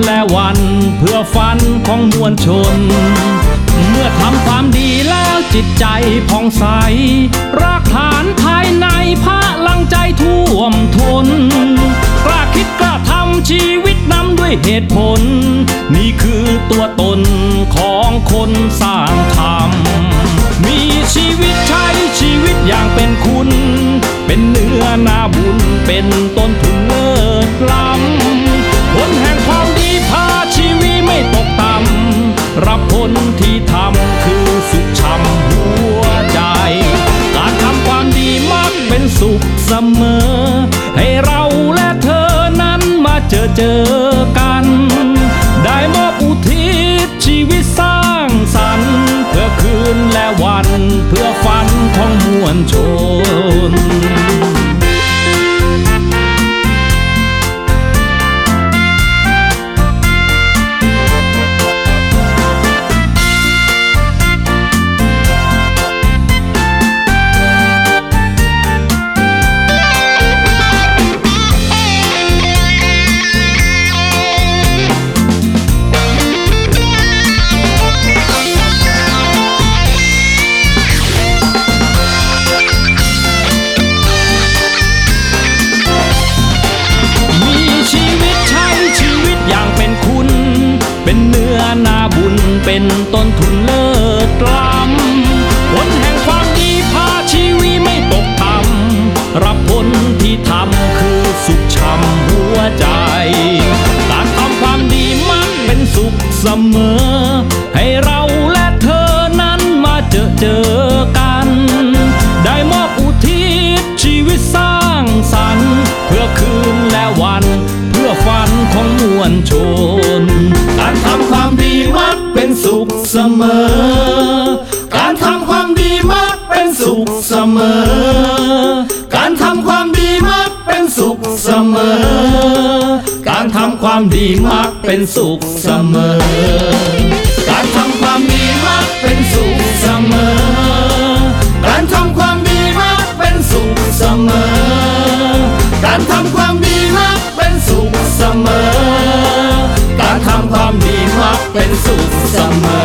และวันเพื่อฝันของมวลชนเมื่อทำความดีแล้วจิตใจผ่องใสรากฐานภายในพลังใจท่วมท้นกล้าคิดกล้าทำชีวิตนำด้วยเหตุผลนี่คือตัวตนของคนสร้างธรรมมีชีวิตใช้ชีวิตอย่างเป็นคุณเป็นเนื้อนาบุญเป็นต้นทุนเลิศล้ำผลแห่งความดีพาชีวิตไม่ตกต่ำรับผลที่ทำคือสุขช่ำหัวใจการทำความดีมักเป็นสุขเสมอให้เราและเธอนั้นมาเจอกันได้มอบอุทิศชีวิตสร้างสรรค์เพื่อคืนและวันเพื่อฝันของมวลชนเป็นเนื้อนาบุญเป็นต้นทุนเลิศล้ำผลแห่งความดีพาชีวิตไม่ตกต่ำรับผลที่ทำคือสุขช่ำหัวใจการทำความดีมักเป็นสุขเสมอให้เราและเธอนั้นมาเจอกันได้มอบอุทิศชีวิตสร้างสรรค์เพื่อคืนและวันเพื่อฝันของมวลชนการทำความดีมักเป็นสุขเสมอการทำความดีมักเป็นสุขเสมอการทำความดีมักเป็นสุขเสมอการทำความดีมักเป็นสุขเสมอการทำความดีมักเป็นสุขเสมอการทำความดีมักเป็นสุขเสมอการทำความดีมักเป็นสุขเสมอการทำความดีมักเป็นสุขเสมอ